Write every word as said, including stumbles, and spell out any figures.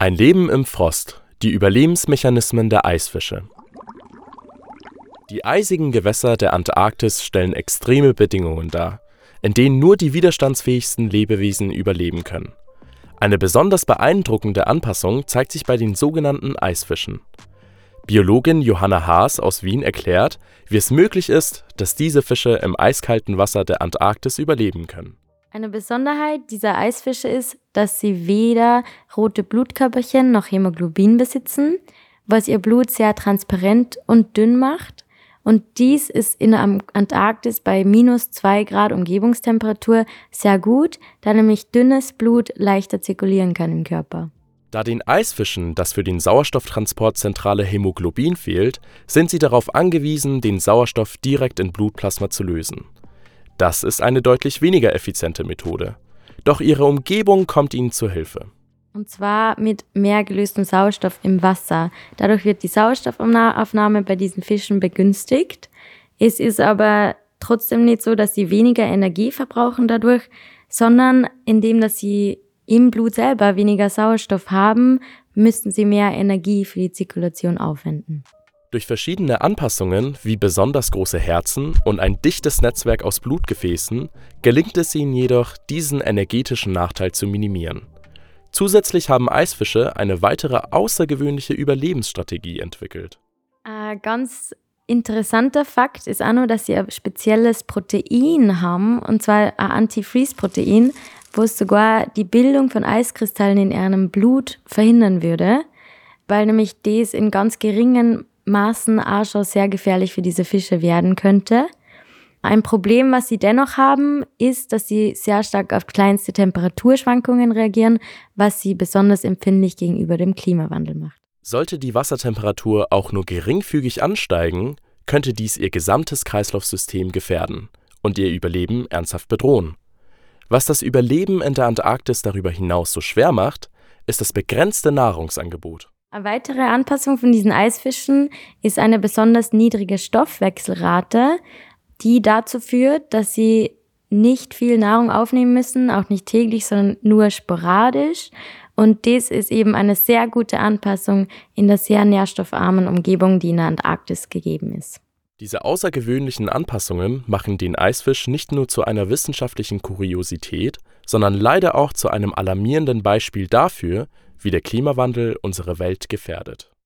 Ein Leben im Frost. Die Überlebensmechanismen der Eisfische. Die eisigen Gewässer der Antarktis stellen extreme Bedingungen dar, in denen nur die widerstandsfähigsten Lebewesen überleben können. Eine besonders beeindruckende Anpassung zeigt sich bei den sogenannten Eisfischen. Biologin Johanna Haas aus Wien erklärt, wie es möglich ist, dass diese Fische im eiskalten Wasser der Antarktis überleben können. Eine Besonderheit dieser Eisfische ist, dass sie weder rote Blutkörperchen noch Hämoglobin besitzen, was ihr Blut sehr transparent und dünn macht. Und dies ist in der Antarktis bei minus zwei Grad Umgebungstemperatur sehr gut, da nämlich dünnes Blut leichter zirkulieren kann im Körper. Da den Eisfischen das für den Sauerstofftransport zentrale Hämoglobin fehlt, sind sie darauf angewiesen, den Sauerstoff direkt in Blutplasma zu lösen. Das ist eine deutlich weniger effiziente Methode. Doch ihre Umgebung kommt ihnen zur Hilfe. Und zwar mit mehr gelöstem Sauerstoff im Wasser. Dadurch wird die Sauerstoffaufnahme bei diesen Fischen begünstigt. Es ist aber trotzdem nicht so, dass sie weniger Energie verbrauchen dadurch, sondern indem dass sie im Blut selber weniger Sauerstoff haben, müssten sie mehr Energie für die Zirkulation aufwenden. Durch verschiedene Anpassungen wie besonders große Herzen und ein dichtes Netzwerk aus Blutgefäßen gelingt es ihnen jedoch, diesen energetischen Nachteil zu minimieren. Zusätzlich haben Eisfische eine weitere außergewöhnliche Überlebensstrategie entwickelt. Ein ganz interessanter Fakt ist auch noch, dass sie ein spezielles Protein haben, und zwar ein Antifreeze-Protein, wo es sogar die Bildung von Eiskristallen in ihrem Blut verhindern würde, weil nämlich das in ganz geringen Maßen auch schon sehr gefährlich für diese Fische werden könnte. Ein Problem, was sie dennoch haben, ist, dass sie sehr stark auf kleinste Temperaturschwankungen reagieren, was sie besonders empfindlich gegenüber dem Klimawandel macht. Sollte die Wassertemperatur auch nur geringfügig ansteigen, könnte dies ihr gesamtes Kreislaufsystem gefährden und ihr Überleben ernsthaft bedrohen. Was das Überleben in der Antarktis darüber hinaus so schwer macht, ist das begrenzte Nahrungsangebot. Eine weitere Anpassung von diesen Eisfischen ist eine besonders niedrige Stoffwechselrate, die dazu führt, dass sie nicht viel Nahrung aufnehmen müssen, auch nicht täglich, sondern nur sporadisch. Und das ist eben eine sehr gute Anpassung in der sehr nährstoffarmen Umgebung, die in der Antarktis gegeben ist. Diese außergewöhnlichen Anpassungen machen den Eisfisch nicht nur zu einer wissenschaftlichen Kuriosität, sondern leider auch zu einem alarmierenden Beispiel dafür, wie der Klimawandel unsere Welt gefährdet.